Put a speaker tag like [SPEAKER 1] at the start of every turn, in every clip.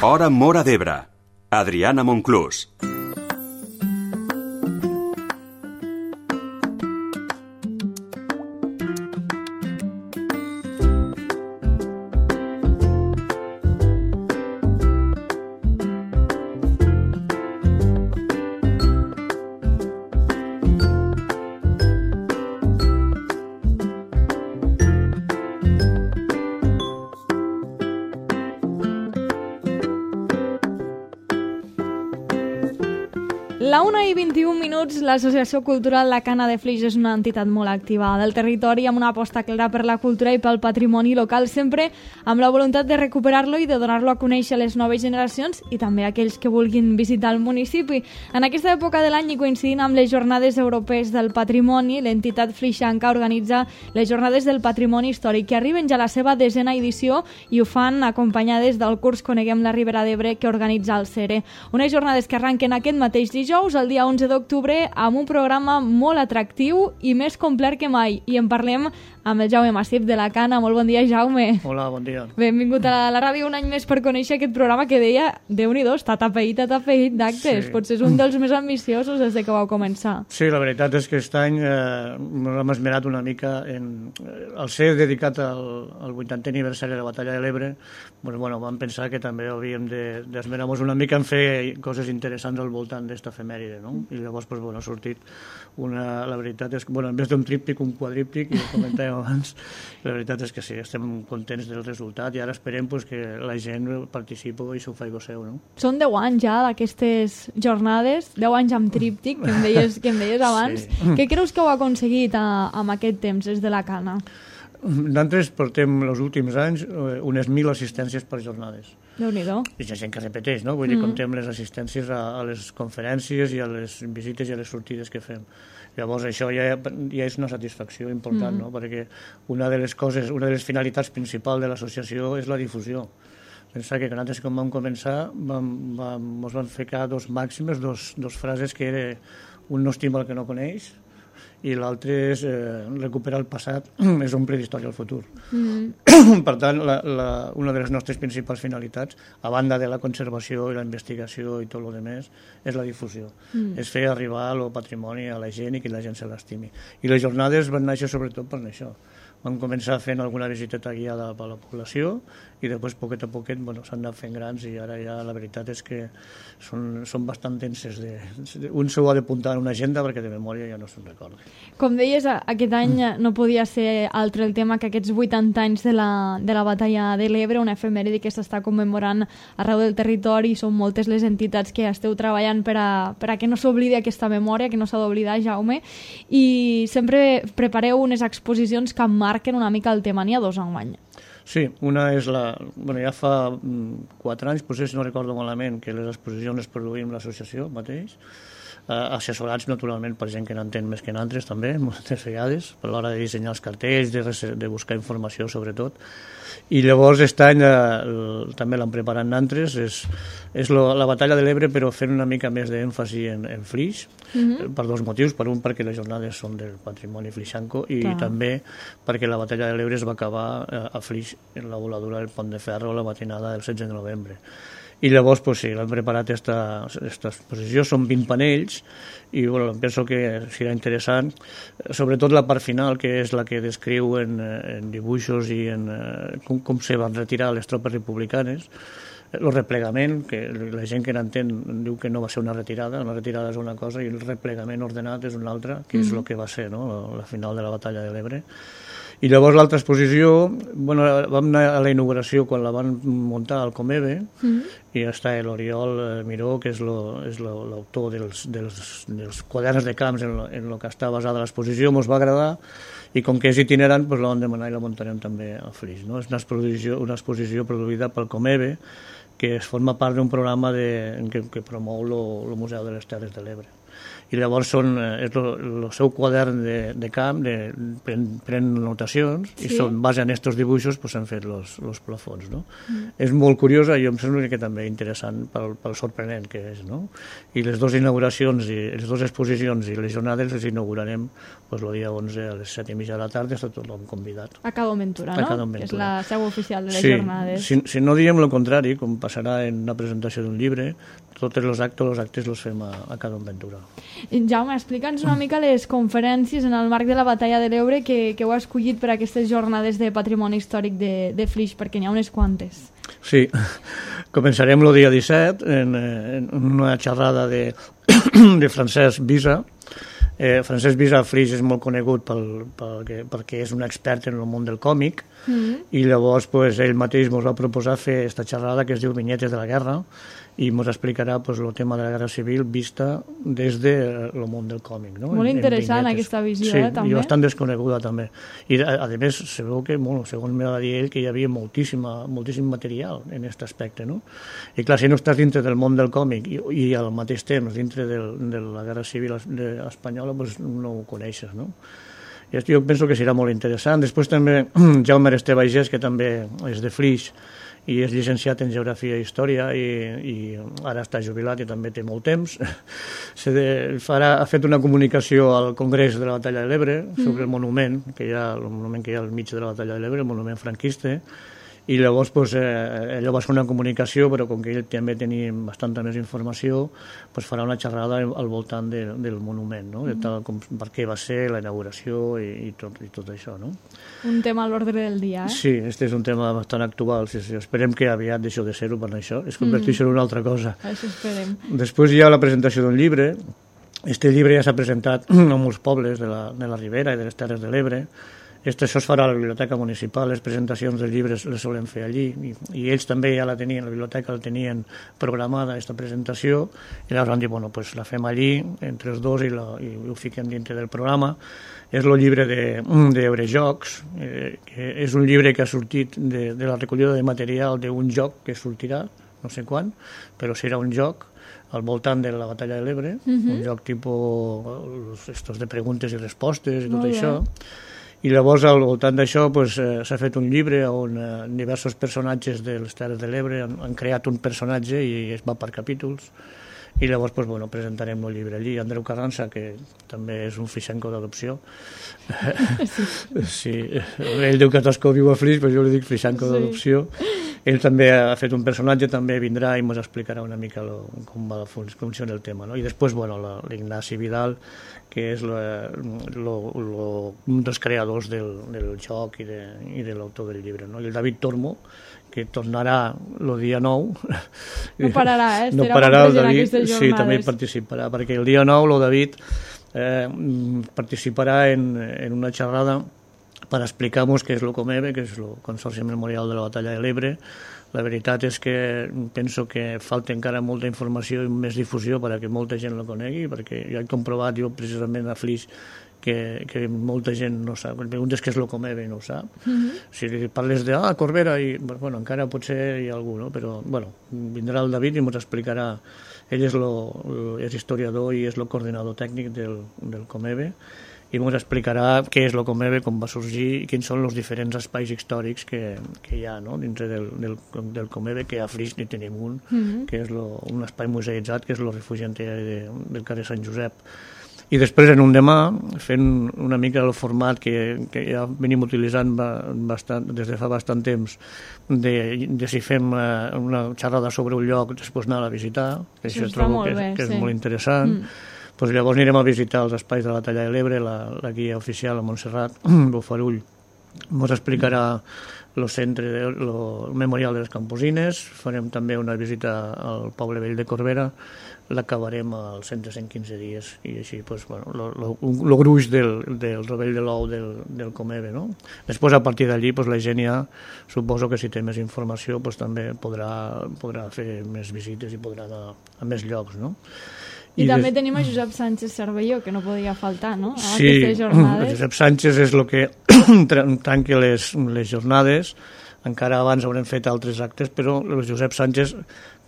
[SPEAKER 1] Hora Móra d'Ebre. Adriana Monclús.
[SPEAKER 2] La 1:21, l'Associació Cultural La Cana de Flix és una entitat molt activa del territori amb una aposta clara per la cultura i pel patrimoni local, sempre amb la voluntat de recuperar-lo i de donar-lo a conèixer a les noves generacions i també a aquells que vulguin visitar el municipi. En aquesta època de l'any i coincidint amb les Jornades Europees del Patrimoni, l'entitat flixanca organitza les Jornades del Patrimoni Històric, que arriben ja a la seva 10a edició i ho fan acompanyades del curs Coneguem la Ribera d'Ebre que organitza el CERE. Unes jornades que arranquen aquest mateix dijous, el dia 11 d'octubre, amb un programa molt atractiu i més complet que mai. I en parlem amb el Jaume Massip de La Cana. Molt bon dia, Jaume.
[SPEAKER 3] Hola, bon dia.
[SPEAKER 2] Benvingut a la ràdio un any més per conèixer aquest programa que deia, Déu-n'hi-do, està tapeït d'actes. Sí. Potser és un dels més ambiciosos des de que vau començar.
[SPEAKER 3] Sí, la veritat és que aquest any m'hem esmerat una mica al ser dedicat al 80è aniversari de la Batalla de l'Ebre. Vam pensar que també havíem d'esmerar-nos una mica en fer coses interessants al voltant d'esta efemèride, no? I llavors ha sortit la veritat és que, en vez d'un tríptic, un quadríptic, i ho comentàvem abans, la veritat és que sí, estem contents del resultat i ara esperem que la gent participi i s'ho faci seu, no?
[SPEAKER 2] Són 10 anys ja d'aquestes jornades, 10 anys amb tríptic, que em deies abans. Sí. Què creus que heu aconseguit amb aquest temps des de La Cana?
[SPEAKER 3] Nosaltres portem els últims anys unes 1.000 assistències per jornades.
[SPEAKER 2] Déu-n'hi-do.
[SPEAKER 3] I gent que repeteix, no? Vull dir, comptem les assistències a les conferències i a les visites i a les sortides que fem. Llavors això ja és una satisfacció important, no? Perquè una de les finalitats principals de l'associació és la difusió. Pensar que nosaltres, quan vam començar, ens van ficar dos màximes, dos frases que era un no estima el que no coneix i l'altre és recuperar el passat és omplir d'història al futur. Per tant, una de les nostres principals finalitats, a banda de la conservació i la investigació i tot el que més, és la difusió. És fer arribar el patrimoni a la gent i que la gent se l'estimi. I les jornades van néixer sobretot per això. Vam començar fent alguna visiteta guiada per la població i després, poquet a poquet, s'han anat fent grans i ara ja la veritat és que són bastant tenses. Un s'ho ha d'apuntar en una agenda perquè de memòria ja no se'n recorda.
[SPEAKER 2] Com deies, aquest any no podia ser altre el tema que aquests 80 anys de la Batalla de l'Ebre, una efemèride que s'està commemorant arreu del territori i són moltes les entitats que esteu treballant per a que no s'oblidi aquesta memòria, que no s'ha d'oblidar, Jaume, i sempre prepareu unes exposicions que marquen una mica el tema. N'hi ha dos enguany.
[SPEAKER 3] Sí, una és ja fa 4 anys, potser si no recordo malament, que les exposicions les produïm l'associació mateix, assessorats naturalment per gent que n'entén més que nosaltres també, moltes vegades, per l'hora de dissenyar els cartells, de buscar informació sobretot. I llavors aquest any també l'han preparat nosaltres, és la Batalla de l'Ebre però fent una mica més d'èmfasi en Flix, per dos motius. Per un, perquè les jornades són del patrimoni flixanco i també perquè la Batalla de l'Ebre es va acabar a Flix en la voladura del Pont de Ferro la matinada del 16 de novembre. I llavors, sí, l'han preparat aquesta exposició, són 20 panells i penso que serà interessant, sobretot la part final, que és la que descriu en dibuixos i en com se van retirar les tropes republicanes, el replegament, que la gent que n'entén diu que no va ser una retirada és una cosa i el replegament ordenat és una altra, que és el que va ser, no? La final de la Batalla de l'Ebre. I llavors l'altra exposició, vam anar a la inauguració quan la van muntar al Comebe i està l'Oriol Miró, que és l'autor dels quaderns de camps en el que està basada l'exposició, ens va agradar i com que és itinerant la vam demanar i la muntarem també a Flix. És una exposició produïda pel Comebe que forma part d'un programa que promou el Museu de les Terres de l'Ebre. i llavors és el seu quadern de camp, pren notacions, i base en aquests dibuixos s'han fet els plafons. No? És molt curiosa, i em sembla que també interessant pel sorprenent que és. No? I les dues inauguracions, les dues exposicions i les jornades les inaugurarem el dia 11 a les 7:30 de la tarda, està tothom convidat.
[SPEAKER 2] A Cado Ventura, no? Que és la seu oficial de les jornades.
[SPEAKER 3] Si no diem el contrari, com passarà en la presentació d'un llibre, tots els actes els fem a Cado Ventura.
[SPEAKER 2] Jaume, explica'ns una mica les conferències en el marc de la Batalla de l'Ebre que heu escollit per a aquestes jornades de patrimoni històric de Flix, perquè n'hi ha unes quantes.
[SPEAKER 3] Sí, començarem el dia 17 en una xerrada de Francesc Visa. Francesc Visa a Flix és molt conegut perquè és un expert en el món del còmic, i llavors ell mateix ens va proposar fer aquesta xerrada que es diu Vinyetes de la Guerra, i ens explicarà el tema de la Guerra Civil vista des del món del còmic. No?
[SPEAKER 2] Molt interessant aquesta visió, també.
[SPEAKER 3] Sí, i bastant desconeguda també. I a més, sabeu que, segons me va dir ell, que hi havia moltíssim material en aquest aspecte. No? I clar, si no estàs dintre del món del còmic i al mateix temps dintre de la Guerra Civil espanyola, no ho coneixes. No? I jo penso que serà molt interessant. Després també Jaume Esteve Aigés, que també és de Flix, i és llicenciat en Geografia i Història, i ara està jubilat i també té molt temps. Ha fet una comunicació al Congrés de la Batalla de l'Ebre sobre el monument que hi ha al mig de la Batalla de l'Ebre, el monument franquista, i llavors allò va ser una comunicació, però com que ell també tenia bastanta més informació, farà una xerrada al voltant del monument, no? De tal com per què va ser la inauguració i tot això. No?
[SPEAKER 2] Un tema a l'ordre del dia,
[SPEAKER 3] Sí, este és un tema bastant actual. Sí. Esperem que aviat deixi de ser-ho per això, es converteixi en una altra cosa.
[SPEAKER 2] Això esperem.
[SPEAKER 3] Després hi ha la presentació d'un llibre. Este llibre ja s'ha presentat a molts pobles de la Ribera i de les Terres de l'Ebre. Això es farà a la Biblioteca Municipal, les presentacions dels llibres les solen fer allí, i ells també ja la tenien, la biblioteca la tenien programada, aquesta presentació, i llavors van dir, la fem allí, entre els dos, i ho fiquem dintre del programa. És el llibre d'Eurejocs, que és un llibre que ha sortit de la recollida de material d'un joc que sortirà, no sé quan, però serà un joc al voltant de la Batalla de l'Ebre, un joc tipus estos de preguntes i respostes i tot això. I llavors al voltant d'això s'ha fet un llibre on diversos personatges de les Terres de l'Ebre han creat un personatge i es va per capítols, i llavors presentarem el llibre allí. Andreu Carranza, que també és un flixenco d'adopció, sí, ell diu que Tosco viu a Flix, però jo li dic flixenco d'adopció. Ell també ha fet un personatge, també vindrà i ens explicarà una mica com funciona el tema. No? I després l'Ignasi Vidal, que és un dels creadors del joc i de l'autor del llibre. No? I el David Tormo, que tornarà el dia 9.
[SPEAKER 2] No pararà,
[SPEAKER 3] no pararà el David, sí, també participarà, perquè el dia 9 el David participarà en una xerrada per explicar-nos què és el COMEBE, que és el Consorci Memorial de la Batalla de l'Ebre. La veritat és que penso que falta encara molta informació i més difusió perquè molta gent la conegui, perquè jo he comprovat, precisament a Flix, que molta gent no sap. Quan preguntes què és el COMEBE no ho sap. Si parles de Corbera, encara potser hi ha algú, no? Però vindrà el David i ens explicarà. Ell és historiador i és el coordinador tècnic del COMEBE, i ens explicarà què és el COMEBE, com va sorgir i quins són els diferents espais històrics que hi ha dintre del COMEBE, que a Flix n'hi tenim un, que és un espai museïtzat, que és el refugi antiaeri del carrer Sant Josep. I després, en un demà, fent una mica el format que ja venim utilitzant des de fa bastant temps, de si fem una xerrada sobre un lloc, després anar a visitar, que això trobo que és molt interessant. Llavors anirem a visitar els espais de la Batalla de l'Ebre, la guia oficial a Montserrat, Bofarull. Ens explicarà el centre, el memorial de les Camposines, farem també una visita al poble vell de Corbera, l'acabarem als 115 dies, i així, el gruix del rovell de l'ou del COMEBE, no? Després, a partir d'allí, la gent ja, suposo que si té més informació, també podrà fer més visites i podrà anar a més llocs, no?
[SPEAKER 2] I també tenim a Josep Sánchez Cervelló, que no podia faltar, no?
[SPEAKER 3] Sí, Josep Sánchez és el que tanca les jornades. Encara abans haurem fet altres actes, però el Josep Sánchez,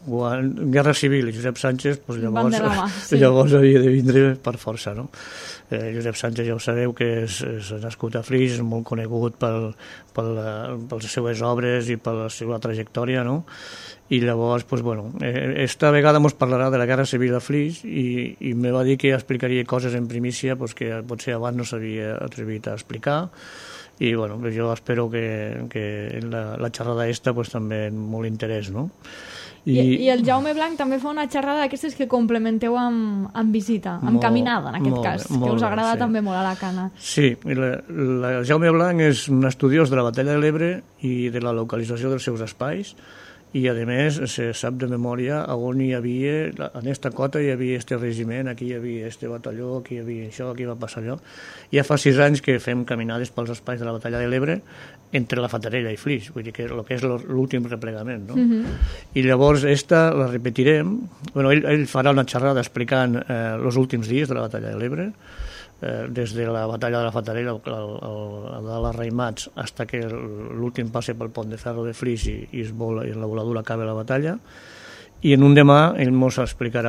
[SPEAKER 3] Guerra Civil i Josep Sánchez, doncs
[SPEAKER 2] llavors
[SPEAKER 3] havia de vindre per força, no? Josep Sánchez ja ho sabeu que és nascut a Flix, és molt conegut per les seues obres i per la seva trajectòria, no? I llavors, esta vegada ens parlarà de la Guerra Civil a Flix i me va dir que explicaria coses en primícia que potser abans no s'havia atrevit a explicar i jo espero que la xerrada esta també molt interès, no?
[SPEAKER 2] I el Jaume Blanc també fa una xerrada d'aquestes que complementeu amb visita, amb caminada, en aquest cas, que us agrada també molt a la Cana.
[SPEAKER 3] Sí, el Jaume Blanc és un estudiós de la Batalla de l'Ebre i de la localització dels seus espais, i a més se sap de memòria on hi havia, en esta cota hi havia este regiment, aquí hi havia este batalló, aquí hi havia això, aquí va passar allò. Ja fa 6 anys que fem caminades pels espais de la Batalla de l'Ebre entre la Fatarella i Flix, vull dir que el que és l'últim replegament, no? I llavors esta la repetirem, ell farà una xerrada explicant els últims dies de la Batalla de l'Ebre, des de la batalla de la Fatarella de les Raimats fins que l'últim passe pel pont de ferro de Flix i la voladura acaba la batalla, i en un demà ell ens explicarà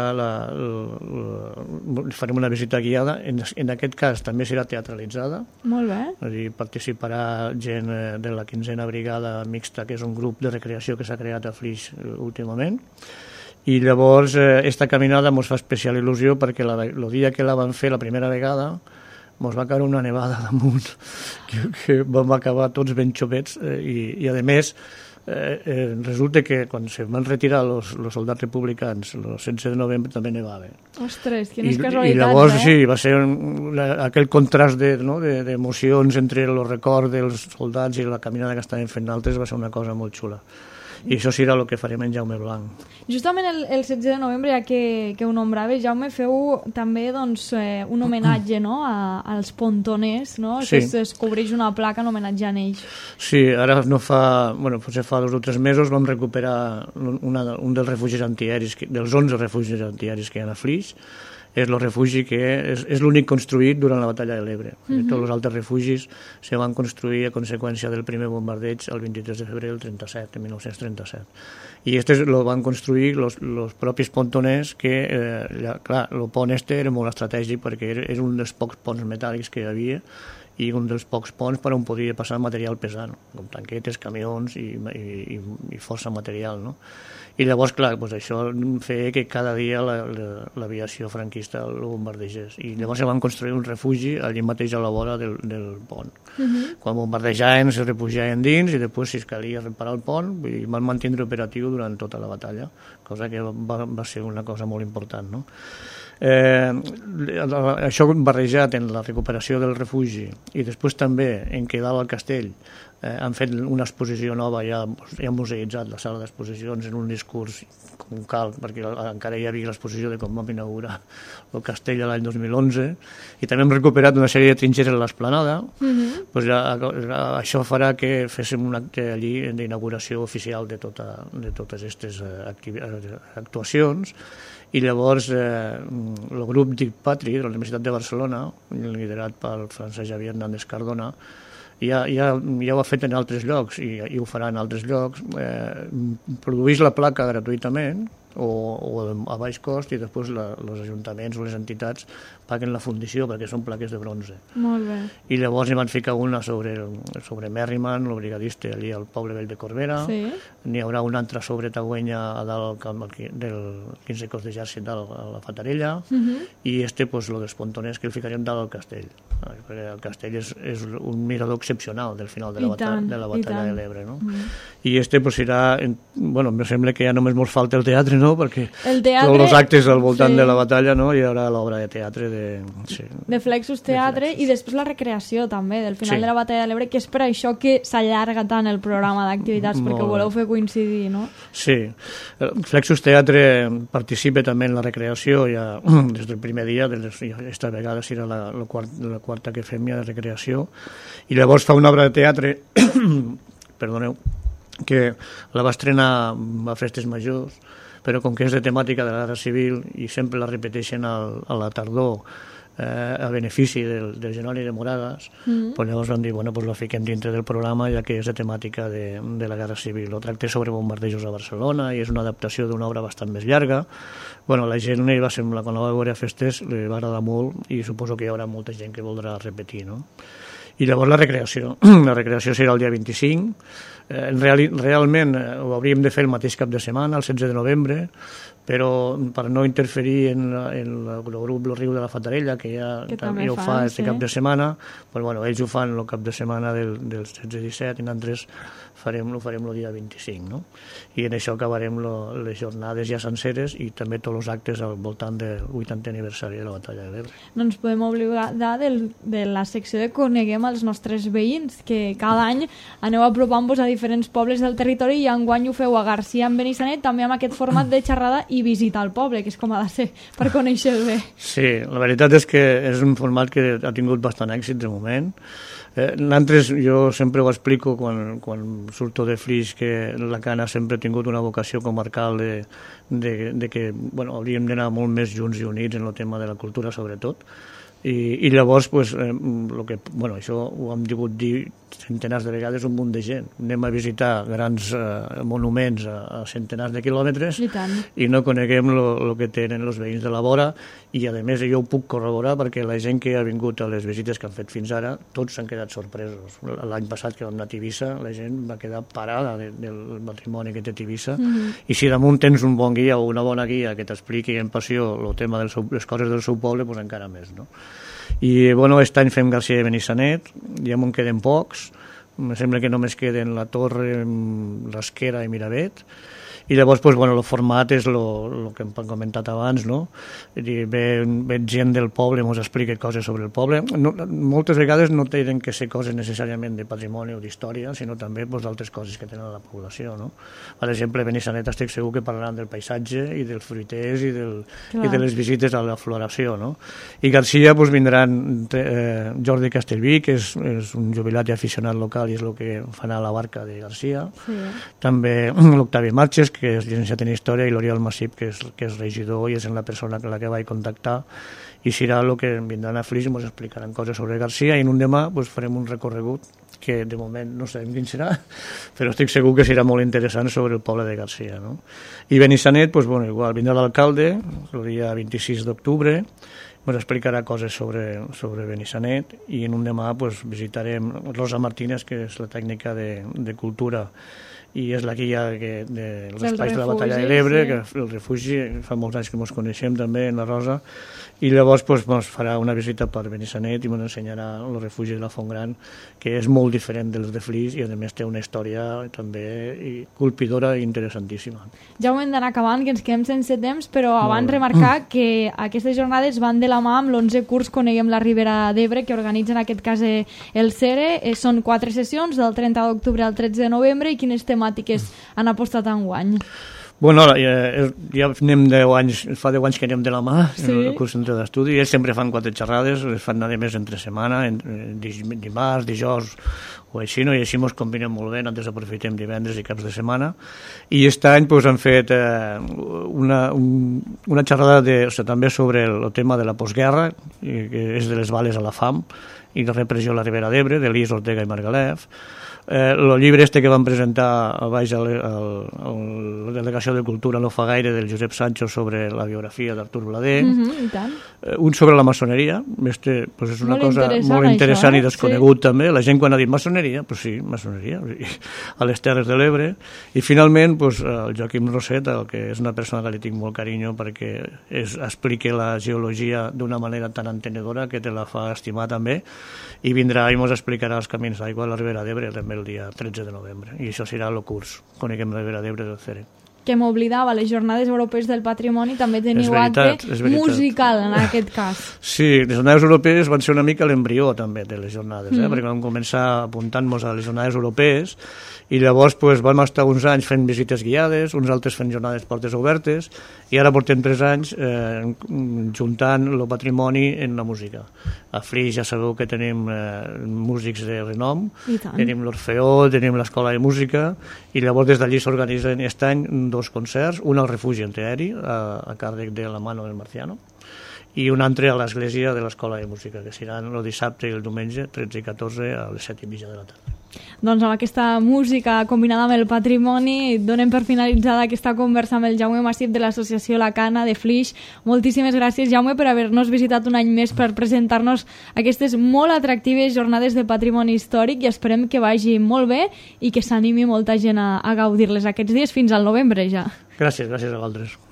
[SPEAKER 3] farem una visita guiada, en aquest cas també serà teatralitzada.
[SPEAKER 2] Molt bé.
[SPEAKER 3] És a dir, participarà gent de la 15a Brigada Mixta, que és un grup de recreació que s'ha creat a Flix últimament. I llavors esta caminada ens fa especial il·lusió perquè el dia que la van fer la primera vegada ens va caure una nevada damunt que vam acabar tots ben xopets i a més resulta que quan se van retirar els soldats republicans el 16 de novembre també nevava.
[SPEAKER 2] Ostres, quines casualitats,
[SPEAKER 3] i llavors sí, va ser aquell contrast d'emocions entre el record dels soldats i la caminada que estaven fent altres, va ser una cosa molt xula. I això serà el que farem en Jaume Blanc.
[SPEAKER 2] Justament el 16 de novembre, ja que ho nombraves, Jaume, feu també un homenatge, no?, als pontoners, no?
[SPEAKER 3] Sí.
[SPEAKER 2] Que es cobreix una placa en homenatge a ells.
[SPEAKER 3] Sí, ara potser fa 2 o 3 mesos vam recuperar un dels refugis antiaeris, dels 11 refugis antiaeris que hi ha a Flix. És el refugi que és l'únic construït durant la Batalla de l'Ebre. Tots els altres refugis se van construir a conseqüència del primer bombardeig el 23 de febrer del 1937. I aquests el van construir els propis pontoners que, clar, el pont era molt estratègic perquè era un dels pocs ponts metàl·lics que hi havia i un dels pocs ponts per on podia passar material pesant, com tanquetes, camions i força material, no? I llavors, clar, això feia que cada dia l'aviació franquista el bombardegés. I llavors se van construir un refugi allà mateix a la vora del pont. Quan bombardejaven, se refugiaven dins i després, si es calia reparar el pont, i van mantenir operatiu durant tota la batalla, cosa que va ser una cosa molt important, no? Això barrejat en la recuperació del refugi i després també en què dalt al castell han fet una exposició nova, ja han museïtzat la sala d'exposicions en un discurs com cal, perquè encara hi havia l'exposició de com vam inaugurar el castell l'any 2011, i també hem recuperat una sèrie de trinxeres a l'esplanada. Això farà que féssim un acte allí d'inauguració oficial de totes aquestes actuacions. I llavors el grup Dic Patri de la Universitat de Barcelona, liderat pel Francesc Xavier Hernández Cardona, ja ho ha fet en altres llocs i ho farà en altres llocs. Produeix la placa gratuïtament o a baix cost i després els ajuntaments o les entitats paguen la fundició perquè són plaques de bronze.
[SPEAKER 2] Molt bé.
[SPEAKER 3] I llavors hi van ficar una sobre Merriman, el brigadista allí al poble vell de Corbera.
[SPEAKER 2] Sí.
[SPEAKER 3] N'hi haurà una altra sobre Tagüenya a dalt del 15 cos d'exèrcit a la Fatarella i el dels pontoners que el ficarem dalt al castell, perquè el castell és un mirador excepcional del final de la batalla de l'Ebre, no? I serà, em sembla que ja només ens falta el teatre, no? Perquè tots els actes al voltant de la batalla, no? Hi haurà l'obra de teatre
[SPEAKER 2] de Flexus Teatre i després la recreació també del final de la batalla de l'Ebre, que és per això que s'allarga tant el programa d'activitats, perquè ho voleu fer coincidir, no?
[SPEAKER 3] Sí, Flexus Teatre participa també en la recreació ja des del primer dia, aquesta vegada serà la quarta que fem ja de recreació, i llavors fa una obra de teatre perdoneu, que la va estrenar a Festes Majors, però com que és de temàtica de la Guerra Civil i sempre la repeteixen a la tardor a benefici del Genoni de Moragas, pues llavors vam dir, bueno, pues lo fiquem dintre del programa, ja que és de temàtica de la Guerra Civil. Lo tracta sobre bombardejos a Barcelona i és una adaptació d'una obra bastant més llarga. Bueno, la gent li va semblar, quan la va veure a festes, li va agradar molt i suposo que hi haurà molta gent que voldrà repetir, no? I llavors la recreació. La recreació serà el dia 25. Realment ho hauríem de fer el mateix cap de setmana, el 16 de novembre, però per no interferir en el grup Lo Riu de la Fatarella, que ja ho fa aquest cap de setmana, pues, bueno, ells ho fan el cap de setmana del 16-17 i nosaltres ho farem el dia 25, no? I en això acabarem les jornades ja senceres i també tots els actes al voltant del 80è aniversari de la Batalla de l'Ebre.
[SPEAKER 2] No ens podem oblidar de la secció de Coneguem els nostres veïns, que cada any aneu apropant-vos a diferents pobles del territori i enguany ho feu a Garcia, en Benissanet, també amb aquest format de xerrada i visitar el poble, que és com ha de ser, per conèixer-lo bé.
[SPEAKER 3] Sí, la veritat és que és un format que ha tingut bastant èxit de moment. Nosaltres, jo sempre ho explico quan surto de Flix, que la Cana sempre ha tingut una vocació comarcal de que hauríem d'anar molt més junts i units en el tema de la cultura, sobretot. I llavors, això ho hem degut dir centenars de vegades un munt de gent. Anem a visitar grans monuments a centenars de quilòmetres i no coneguem el que tenen els veïns de la vora, i a més jo ho puc corroborar perquè la gent que ha vingut a les visites que han fet fins ara, tots s'han quedat sorpresos. L'any passat que vam anar a Tivissa, la gent va quedar parada del patrimoni que té Tivissa, i si damunt tens un bon guia o una bona guia que t'expliqui en passió el tema de les coses del seu poble, doncs encara més, no? I aquest any fem Garcia de Benissanet, ja m'en queden pocs, em sembla que només queden la Torre, Rasquera i Miravet, i llavors el format és el que hem comentat abans, no? Ve gent del poble, ens explica coses sobre el poble. Moltes vegades no tenen que ser coses necessàriament de patrimoni o d'història, sinó també d'altres coses que tenen la població, no? Per exemple, a Benissanet estic segur que parlaran del paisatge i dels fruiters i de les visites a la floració, no? I Garcia vindran Jordi Castellví, que és un jubilat i aficionat local i és el que fa anar a la barca de Garcia. També l'Octavi Marches, que és llicenciat en Història, i l'Oriol Massip, que és regidor i és la persona amb la que vaig contactar, i serà el que vindran a Flix i ens explicaran coses sobre Garcia, i en un demà farem un recorregut que de moment no sabem quin serà, però estic segur que serà molt interessant sobre el poble de Garcia, no? I Benissanet, igual, vindrà l'alcalde el dia 26 d'octubre, ens explicarà coses sobre Benissanet, i en un demà visitarem Rosa Martínez, que és la tècnica de cultura i és la guia dels espais de la Batalla de l'Ebre, que el refugi, fa molts anys que ens coneixem també, en la Rosa, i llavors ens farà una visita per Benissanet i ens ensenyarà el refugi de la Font Gran, que és molt diferent dels de Flix i a més té una història també colpidora i interessantíssima.
[SPEAKER 2] Ja ho hem d'anar acabant, que ens quedem sense temps, però abans remarcar que aquestes jornades van de la mà amb l'11è curs Coneguem la Ribera d'Ebre, que organitza en aquest cas el CERE. Són 4 sessions, del 30 d'octubre al 13 de novembre, i quines temàtiques han apostat enguany?
[SPEAKER 3] Bueno, ja anem 10 anys, fa 10 anys que anem de la mà, el curs centre d'estudi, i ells sempre fan 4 xerrades, les fan a més entre setmana, dimarts, dijous o així, no? I així ens combinem molt bé, nosaltres aprofitem divendres i caps de setmana, i aquest any han fet una xerrada també sobre el tema de la postguerra, que és de les bales a la fam i la repressió a la Ribera d'Ebre, d'Elis Ortega i Margalef. El llibre que van presentar a baix a la Delegació de Cultura no fa gaire, del Josep Sancho, sobre la biografia d'Artur Blader, un sobre la maçoneria, és una cosa molt interessant i desconegut també. La gent quan ha dit maçoneria, sí, maçoneria, a les Terres de l'Ebre. I finalment el Joaquim Roset, que és una persona que li tinc molt carinyo perquè explica la geologia d'una manera tan entenedora que te la fa estimar també, i vindrà i ens explicarà els camins d'aigua a la Ribera d'Ebre també el dia 13 de novembre, i això serà el curs Coneguem la Ribera d'Ebre del CERE.
[SPEAKER 2] Que m'oblidava, les Jornades Europees del Patrimoni també teniu acte musical en aquest cas.
[SPEAKER 3] Sí, les Jornades Europees van ser una mica l'embrió també de les jornades, perquè vam començar apuntant-nos a les Jornades Europees i llavors vam estar uns anys fent visites guiades, uns altres fent jornades portes obertes, i ara portem 3 anys juntant el patrimoni en la música. A Flix ja sabeu que tenim músics de renom, tenim l'Orfeó, tenim l'Escola de Música, i llavors des d'allí s'organitzen aquest any 2 concerts, un al Refugi Antiaeri, a càrrec de la Mano del Marciano, i un altre a l'església de l'Escola de Música, que seran el dissabte i el diumenge, 13 i 14, a les 7:30 de la tarda.
[SPEAKER 2] Doncs amb aquesta música combinada amb el patrimoni donem per finalitzada aquesta conversa amb el Jaume Massip de l'associació La Cana de Flix. Moltíssimes gràcies, Jaume, per haver-nos visitat un any més per presentar-nos aquestes molt atractives jornades de patrimoni històric i esperem que vagi molt bé i que s'animi molta gent a gaudir-les aquests dies fins al novembre ja.
[SPEAKER 3] Gràcies a vosaltres.